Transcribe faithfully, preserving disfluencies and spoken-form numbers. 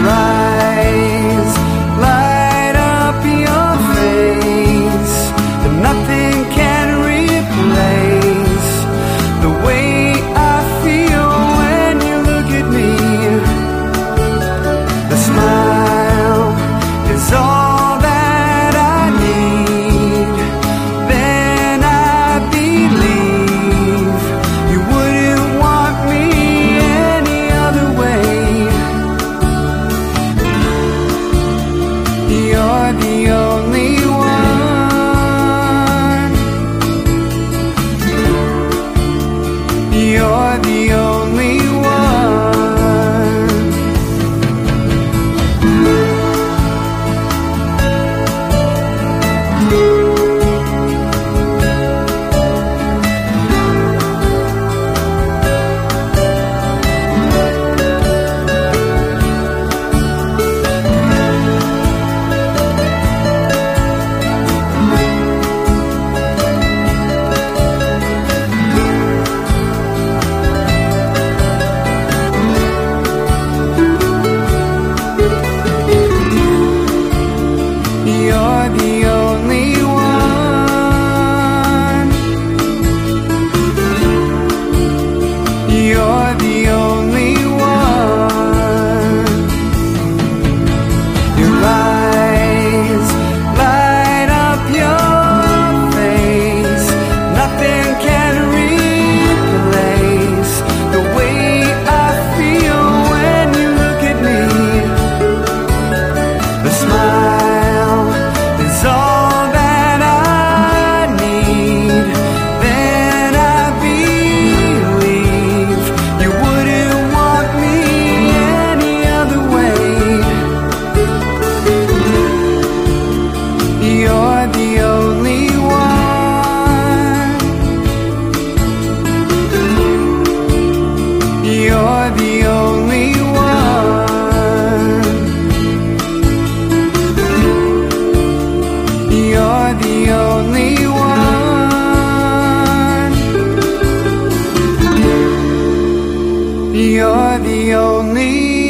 Your eyes light up your face, and nothing can replace the way I feel when you look at me. The smile is all that I need. Then I believe you wouldn't want me any other way. You're the only one. You're the only one. You're the only one. You're the only one. Your eyes light up your face. Nothing can replace the way I feel when you look at me. The smile is all that I need. Then I believe you wouldn't want me any other way. You're the only one. You're the only one. You're the only one. You're the only